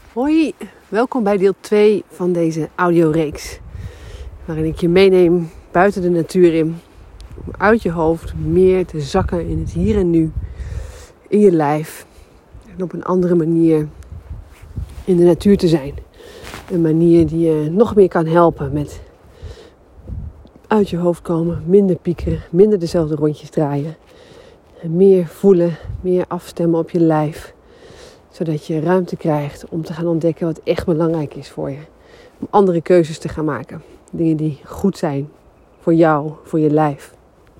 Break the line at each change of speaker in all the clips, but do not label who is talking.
Hoi, welkom bij deel 2 van deze audioreeks. Waarin ik je meeneem buiten de natuur in. Om uit je hoofd meer te zakken in het hier en nu. In je lijf. En op een andere manier in de natuur te zijn. Een manier die je nog meer kan helpen met uit je hoofd komen. Minder piekeren, minder dezelfde rondjes draaien. En meer voelen, meer afstemmen op je lijf. Zodat je ruimte krijgt om te gaan ontdekken wat echt belangrijk is voor je. Om andere keuzes te gaan maken. Dingen die goed zijn voor jou, voor je lijf.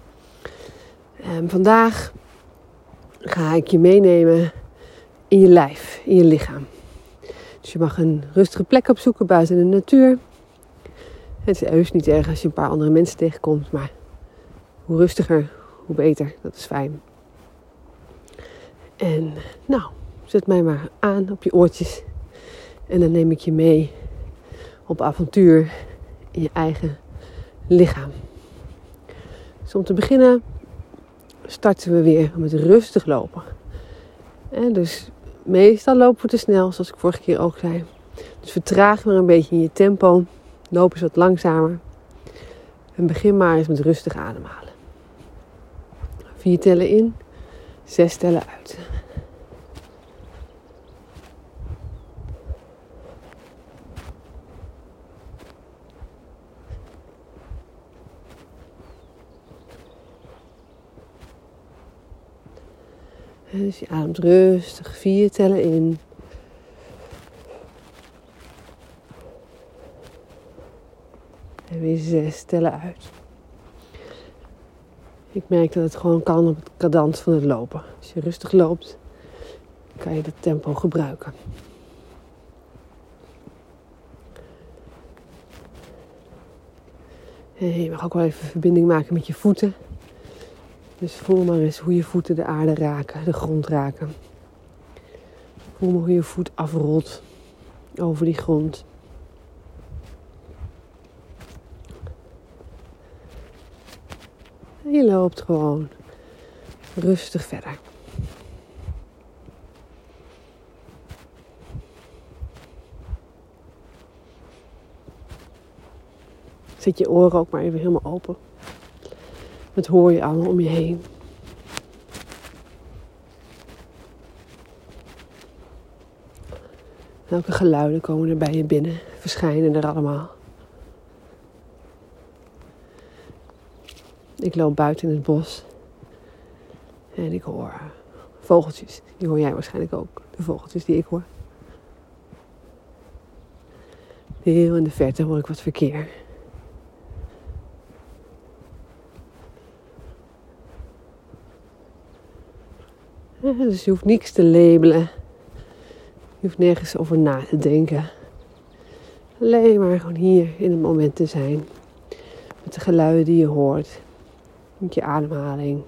Vandaag ga ik je meenemen in je lijf, in je lichaam. Dus je mag een rustige plek opzoeken buiten de natuur. Het is heus niet erg als je een paar andere mensen tegenkomt. Maar hoe rustiger, hoe beter. Dat is fijn. En zet mij maar aan op je oortjes. En dan neem ik je mee op avontuur in je eigen lichaam. Dus om te beginnen starten we weer met rustig lopen. Dus meestal lopen we te snel, zoals ik vorige keer ook zei. Dus vertraag maar een beetje in je tempo. Loop eens wat langzamer. En begin maar eens met rustig ademhalen. 4 tellen in, 6 tellen uit. Dus je ademt rustig 4 tellen in. En weer 6 tellen uit. Ik merk dat het gewoon kan op het cadans van het lopen. Als je rustig loopt, kan je dat tempo gebruiken. En je mag ook wel even verbinding maken met je voeten. Dus voel maar eens hoe je voeten de aarde raken, de grond raken. Voel maar hoe je voet afrolt over die grond. En je loopt gewoon rustig verder. Zet je oren ook maar even helemaal open. Dat hoor je allemaal om je heen. Welke geluiden komen er bij je binnen? Verschijnen er allemaal? Ik loop buiten in het bos. En ik hoor vogeltjes. Die hoor jij waarschijnlijk ook. De vogeltjes die ik hoor. Heel in de verte hoor ik wat verkeer. Dus je hoeft niks te labelen. Je hoeft nergens over na te denken. Alleen maar gewoon hier in het moment te zijn. Met de geluiden die je hoort. Met je ademhaling.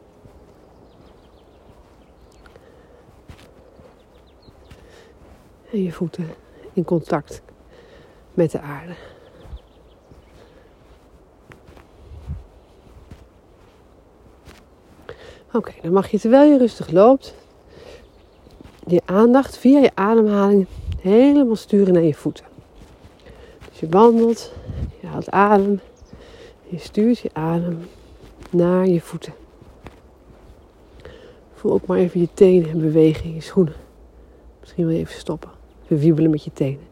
En je voeten in contact met de aarde. Oké, dan mag je terwijl je rustig loopt, je aandacht via je ademhaling helemaal sturen naar je voeten. Dus je wandelt, je haalt adem, je stuurt je adem naar je voeten. Voel ook maar even je tenen en bewegen in je schoenen. Misschien wil je even stoppen, even wiebelen met je tenen.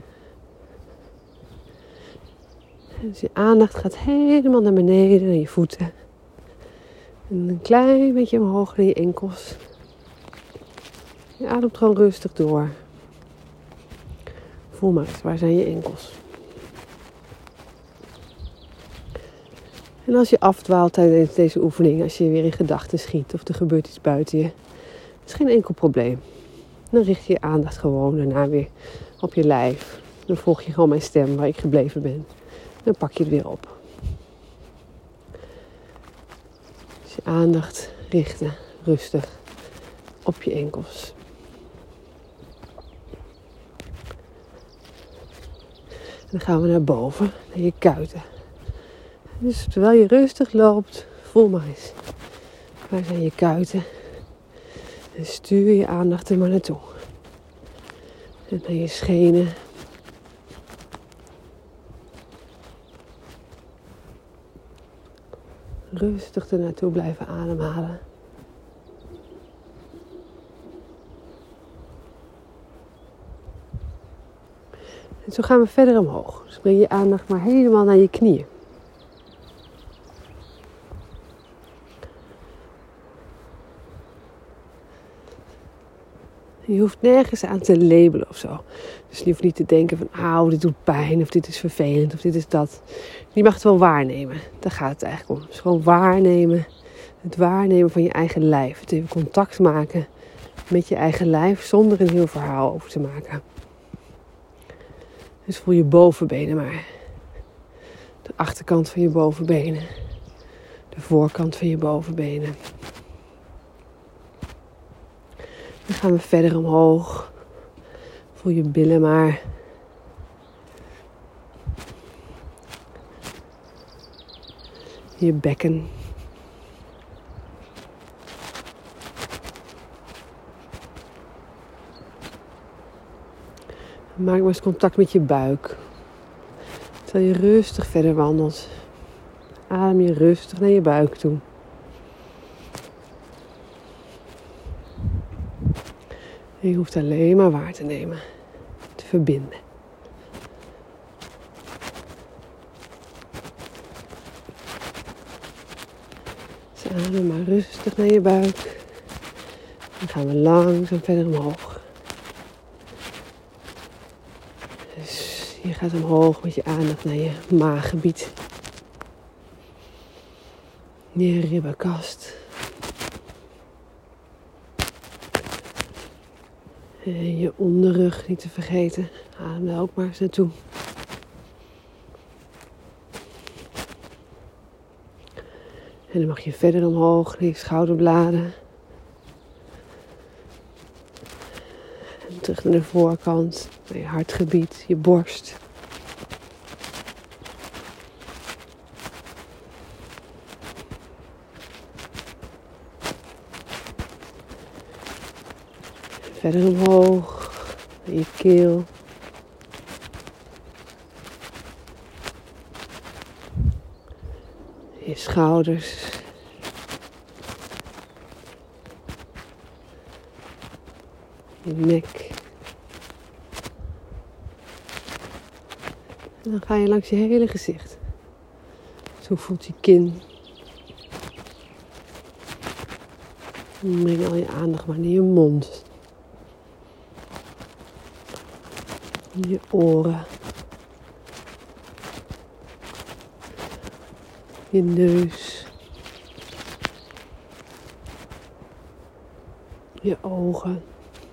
Dus je aandacht gaat helemaal naar beneden, naar je voeten. En een klein beetje omhoog naar je enkels. Je ademt gewoon rustig door. Voel maar eens, waar zijn je enkels? En als je afdwaalt tijdens deze oefening, als je weer in gedachten schiet of er gebeurt iets buiten je, is geen enkel probleem. Dan richt je je aandacht gewoon daarna weer op je lijf. Dan volg je gewoon mijn stem waar ik gebleven ben. Dan pak je het weer op. Dus je aandacht richten, rustig, op je enkels. En dan gaan we naar boven, naar je kuiten. Dus terwijl je rustig loopt, voel maar eens. Waar zijn je kuiten? En stuur je aandacht er maar naartoe. En naar je schenen. Rustig er naartoe blijven ademhalen. En zo gaan we verder omhoog. Dus breng je aandacht maar helemaal naar je knieën. Je hoeft nergens aan te labelen of zo. Dus je hoeft niet te denken van, dit doet pijn, of dit is vervelend, of dit is dat. Je mag het wel waarnemen. Daar gaat het eigenlijk om. Dus gewoon waarnemen. Het waarnemen van je eigen lijf. Het even contact maken met je eigen lijf zonder een heel verhaal over te maken. Dus voel je bovenbenen maar. De achterkant van je bovenbenen. De voorkant van je bovenbenen. Dan gaan we verder omhoog. Voel je billen maar. Je bekken. Maak maar eens contact met je buik. Terwijl je rustig verder wandelt. Adem je rustig naar je buik toe. En je hoeft alleen maar waar te nemen. Te verbinden. Dus adem maar rustig naar je buik. Dan gaan we langzaam verder omhoog. Dus je gaat omhoog met je aandacht naar je maaggebied. Je ribbenkast. En je onderrug niet te vergeten. Adem daar ook maar eens naartoe. En dan mag je verder omhoog naar je schouderbladen. En terug naar de voorkant, naar je hartgebied, je borst. Verder omhoog, naar je keel. Je schouders. Je nek. En dan ga je langs je hele gezicht. Zo voelt je kin. En breng al je aandacht maar naar je mond. Je oren. Je neus. Je ogen.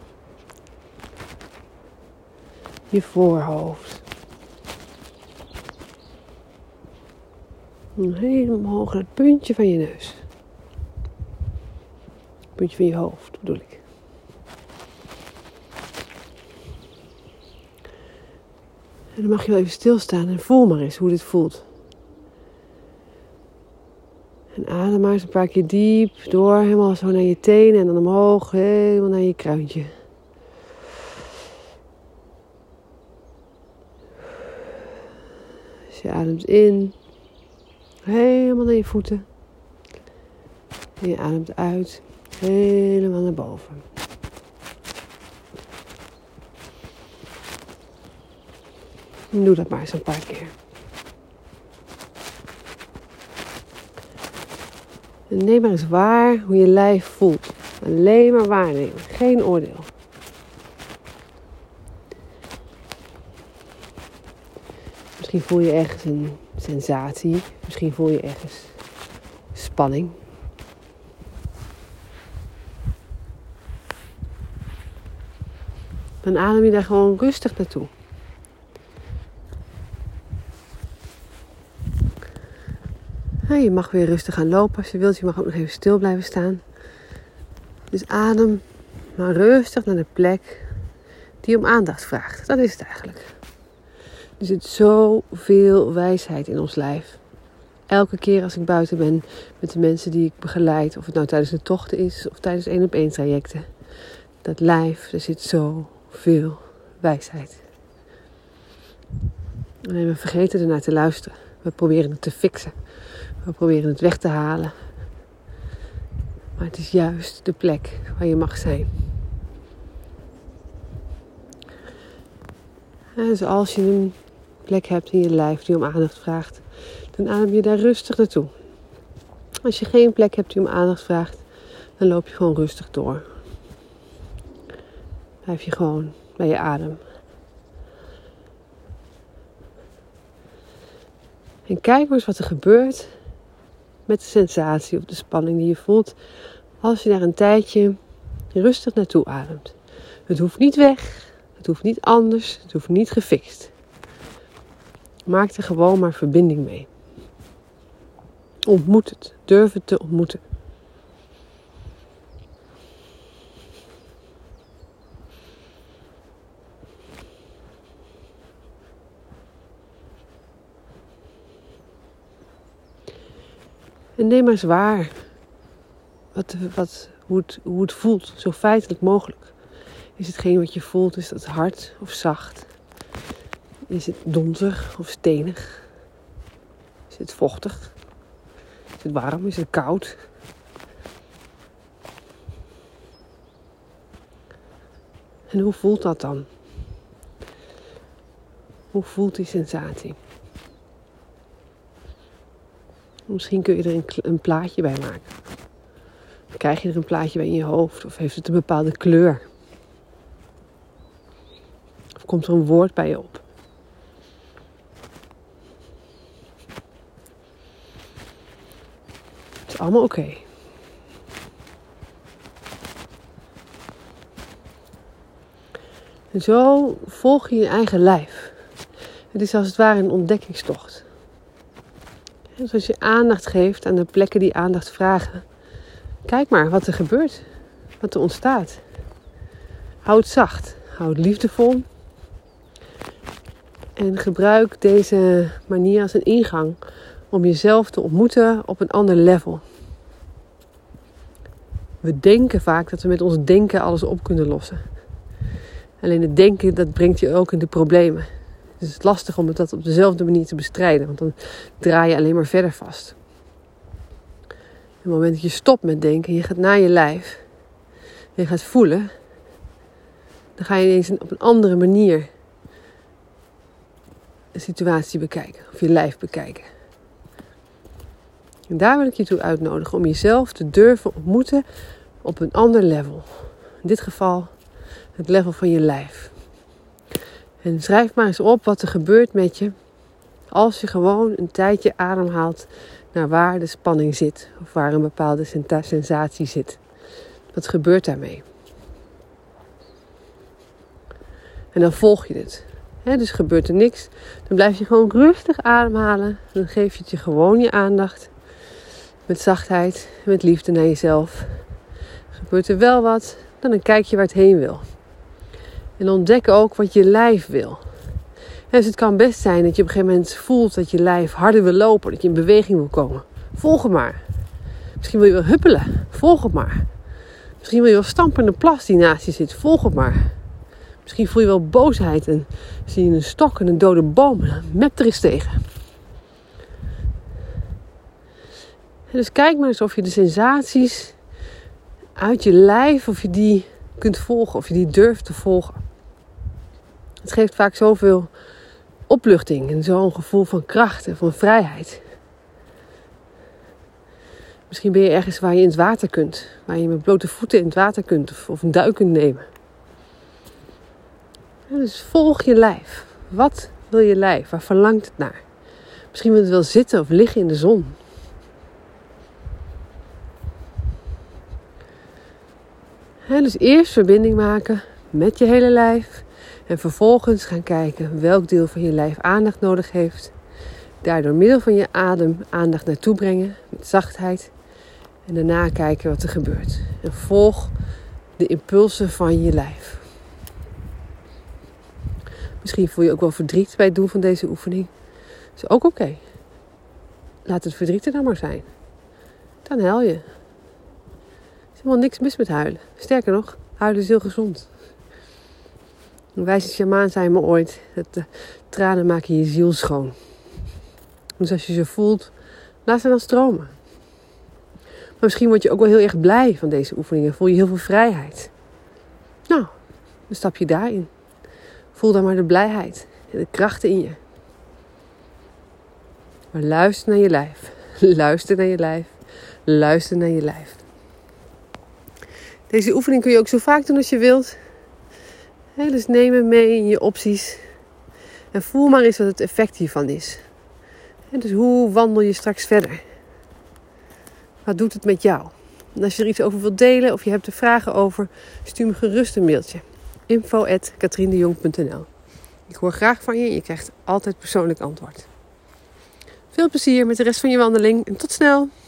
Je voorhoofd. En helemaal omhoog naar het puntje van je neus. Het puntje van je hoofd bedoel ik. En dan mag je wel even stilstaan en voel maar eens hoe dit voelt. En adem maar eens een paar keer diep door, helemaal zo naar je tenen en dan omhoog, helemaal naar je kruintje. Dus je ademt in, helemaal naar je voeten. En je ademt uit, helemaal naar boven. En doe dat maar eens een paar keer. En neem maar eens waar hoe je lijf voelt. Alleen maar waarnemen, geen oordeel. Misschien voel je ergens een sensatie. Misschien voel je ergens spanning. Dan adem je daar gewoon rustig naartoe. Nou, je mag weer rustig gaan lopen als je wilt. Je mag ook nog even stil blijven staan. Dus adem maar rustig naar de plek die om aandacht vraagt. Dat is het eigenlijk. Er zit zoveel wijsheid in ons lijf. Elke keer als ik buiten ben met de mensen die ik begeleid. Of het nou tijdens de tochten is of tijdens 1-op-1 trajecten. Dat lijf, er zit zoveel wijsheid. Alleen we vergeten ernaar te luisteren. We proberen het te fixen. We proberen het weg te halen. Maar het is juist de plek waar je mag zijn. Dus als je een plek hebt in je lijf die om aandacht vraagt, dan adem je daar rustig naartoe. Als je geen plek hebt die om aandacht vraagt, dan loop je gewoon rustig door. Blijf je gewoon bij je adem. En kijk maar eens wat er gebeurt met de sensatie of de spanning die je voelt als je daar een tijdje rustig naartoe ademt. Het hoeft niet weg, het hoeft niet anders, het hoeft niet gefixt. Maak er gewoon maar verbinding mee. Ontmoet het, durf het te ontmoeten. En neem maar eens waar hoe het voelt, zo feitelijk mogelijk. Is hetgeen wat je voelt, is dat hard of zacht? Is het donzig of stenig? Is het vochtig? Is het warm? Is het koud? En hoe voelt dat dan? Hoe voelt die sensatie? Misschien kun je er een plaatje bij maken. Krijg je er een plaatje bij in je hoofd? Of heeft het een bepaalde kleur? Of komt er een woord bij je op? Het is allemaal oké. En zo volg je je eigen lijf. Het is als het ware een ontdekkingstocht. Dus als je aandacht geeft aan de plekken die aandacht vragen, kijk maar wat er gebeurt, wat er ontstaat. Hou het zacht, hou het liefdevol. En gebruik deze manier als een ingang om jezelf te ontmoeten op een ander level. We denken vaak dat we met ons denken alles op kunnen lossen. Alleen het denken, dat brengt je ook in de problemen. Dus het is lastig om dat op dezelfde manier te bestrijden. Want dan draai je alleen maar verder vast. Op het moment dat je stopt met denken, je gaat naar je lijf. En je gaat voelen. Dan ga je ineens op een andere manier een situatie bekijken. Of je lijf bekijken. En daar wil ik je toe uitnodigen om jezelf te durven ontmoeten op een ander level. In dit geval het level van je lijf. En schrijf maar eens op wat er gebeurt met je als je gewoon een tijdje ademhaalt naar waar de spanning zit. Of waar een bepaalde sensatie zit. Wat gebeurt daarmee? En dan volg je het. Dus gebeurt er niks. Dan blijf je gewoon rustig ademhalen. Dan geef je het je gewoon je aandacht. Met zachtheid, met liefde naar jezelf. Gebeurt er wel wat, dan kijk je waar het heen wil. En ontdek ook wat je lijf wil. Dus het kan best zijn dat je op een gegeven moment voelt dat je lijf harder wil lopen. Dat je in beweging wil komen. Volg het maar. Misschien wil je wel huppelen. Volg het maar. Misschien wil je wel stampen in de plas die naast je zit. Volg het maar. Misschien voel je wel boosheid en zie je een stok en een dode boom. Mep er eens tegen. En dus kijk maar eens of je de sensaties uit je lijf, of je die kunt volgen. Of je die durft te volgen. Het geeft vaak zoveel opluchting en zo'n gevoel van kracht en van vrijheid. Misschien ben je ergens waar je in het water kunt. Waar je met blote voeten in het water kunt of een duik kunt nemen. Ja, dus volg je lijf. Wat wil je lijf? Waar verlangt het naar? Misschien wil het wel zitten of liggen in de zon. Ja, dus eerst verbinding maken met je hele lijf. En vervolgens gaan kijken welk deel van je lijf aandacht nodig heeft. Daar door middel van je adem aandacht naartoe brengen. Met zachtheid. En daarna kijken wat er gebeurt. En volg de impulsen van je lijf. Misschien voel je ook wel verdriet bij het doen van deze oefening. Dat is ook oké. Laat het verdriet er dan maar zijn. Dan huil je. Er is helemaal niks mis met huilen. Sterker nog, huilen is heel gezond. Een wijze sjamaan zei me ooit, dat de tranen maken je ziel schoon. Dus als je ze voelt, laat ze dan stromen. Maar misschien word je ook wel heel erg blij van deze oefeningen. Voel je heel veel vrijheid. Nou, dan stap je daarin. Voel dan maar de blijheid en de krachten in je. Maar luister naar je lijf. Luister naar je lijf. Luister naar je lijf. Deze oefening kun je ook zo vaak doen als je wilt. Dus neem hem mee in je opties. En voel maar eens wat het effect hiervan is. Dus hoe wandel je straks verder? Wat doet het met jou? En als je er iets over wilt delen of je hebt er vragen over, stuur me gerust een mailtje. info@katriendejong.nl. Ik hoor graag van je en je krijgt altijd persoonlijk antwoord. Veel plezier met de rest van je wandeling en tot snel!